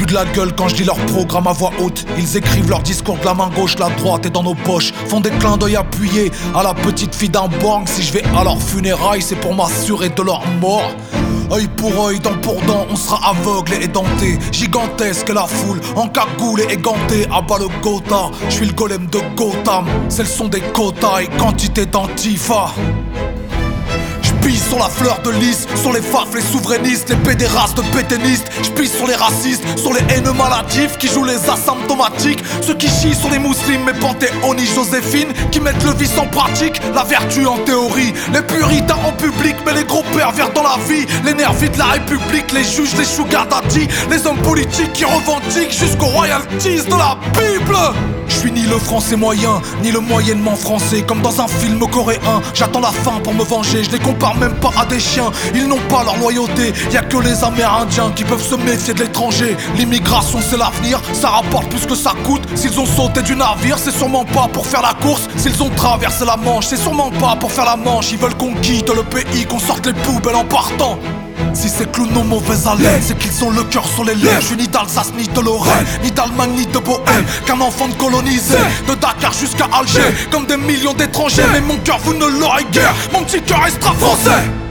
de la gueule quand je lis leur programme à voix haute. Ils écrivent leur discours de la main gauche, la droite est dans nos poches. Font des clins d'œil appuyés à la petite fille d'un bang. Si je vais à leur funérailles, c'est pour m'assurer de leur mort. Œil pour œil, dent pour dent, on sera aveugle et édenté. Gigantesque la foule, en cagoule et égantée. À bas le Gotha, je suis le golem de Gotham. C'est le son des quotas et quantité d'antifa. J'pisse sur la fleur de lys, sur les faf, les souverainistes, les pédérastes pétainistes. J'pisse sur les racistes, sur les haineux maladifs qui jouent les asymptomatiques. Ceux qui chient sur les musulmans, mais Panthéonie, Joséphine, qui mettent le vice en pratique, la vertu en théorie. Les puritains en public, mais les gros pervers dans la vie. Les nervis de la République, les juges, les sugar daddy, les hommes politiques qui revendiquent jusqu'aux royalties de la Bible. Je suis ni le français moyen, ni le moyennement français. Comme dans un film coréen, j'attends la fin pour me venger. Je les compare même pas à des chiens, ils n'ont pas leur loyauté. Y'a que les Amérindiens qui peuvent se méfier de l'étranger. L'immigration c'est l'avenir, ça rapporte plus que ça coûte. S'ils ont sauté du navire, c'est sûrement pas pour faire la course. S'ils ont traversé la Manche, c'est sûrement pas pour faire la manche. Ils veulent qu'on quitte le pays, qu'on sorte les poubelles en partant. Si ces clowns ont mauvaise haleine, c'est qu'ils ont le cœur sur les lèvres. Je suis ni d'Alsace, ni de Lorraine, ni d'Allemagne, ni de Bohème. Qu'un enfant de colonisé, de Dakar jusqu'à Alger. Comme des millions d'étrangers, mais mon cœur vous ne l'aurez guère. Mon petit cœur restera français.